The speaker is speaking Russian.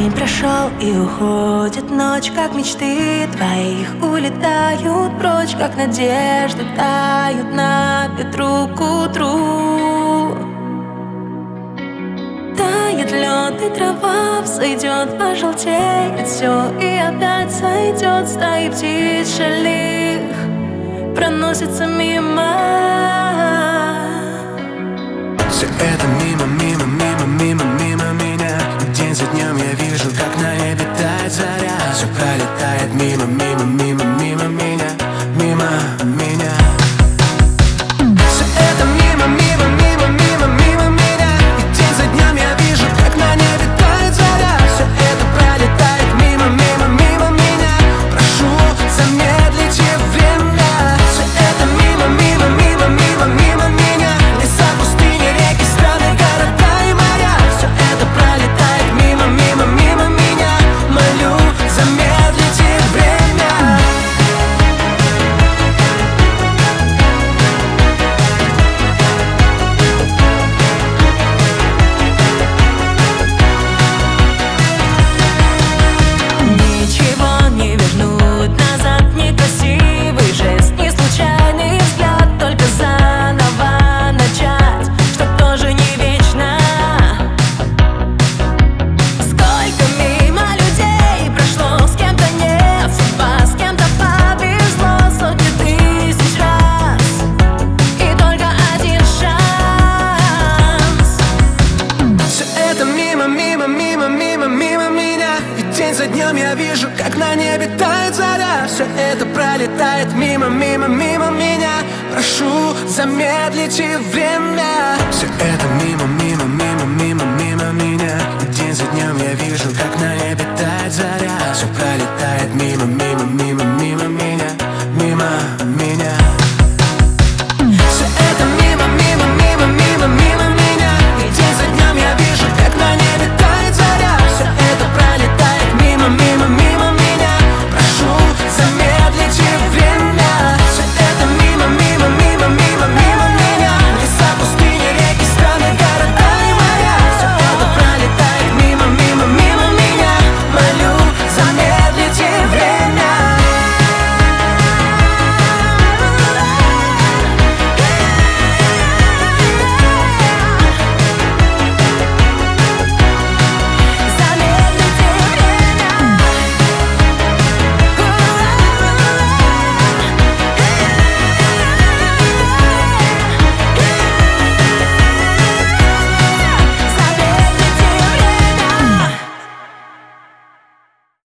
День прошел и уходит ночь, как мечты твоих улетают прочь, как надежды тают на ветру к утру. Тает лед и трава, взойдет, пожелтеет все и опять сойдет. Стаи птиц шалих проносится мимо. Все это мимо, мимо, мимо, мимо, мимо меня. День за днем я вижу, как на небе тает заря. Все пролетает мимо, мимо, мимо, мимо меня, мимо меня. Все это мимо, мимо, мимо, мимо, мимо меня. И день за днем я вижу, как на небе тает заря. Все это пролетает мимо, мимо, мимо меня. Прошу, замедлите время. Все это мимо, мимо, мимо, мимо, мимо меня. Леса, пустыни, реки, страны, города и моря. Все это пролетает мимо, мимо, мимо меня. Молю, замедлите время. Ничего не вернуть назад, некрасивый жест, не случайный взгляд, только заново начать, что тоже не вечно. Сколько мимо людей прошло, с кем-то нет судьба, с кем-то повезло сотни тысяч раз, и только один шанс. Все это мимо, мимо, мимо, мимо, мимо меня. И день за днем я вижу, как на небе тает заря. Все это пролетает мимо, мимо, мимо меня. Прошу, замедлите время. Все это мимо, мимо, мимо, мимо, мимо меня. И день за днем я вижу, как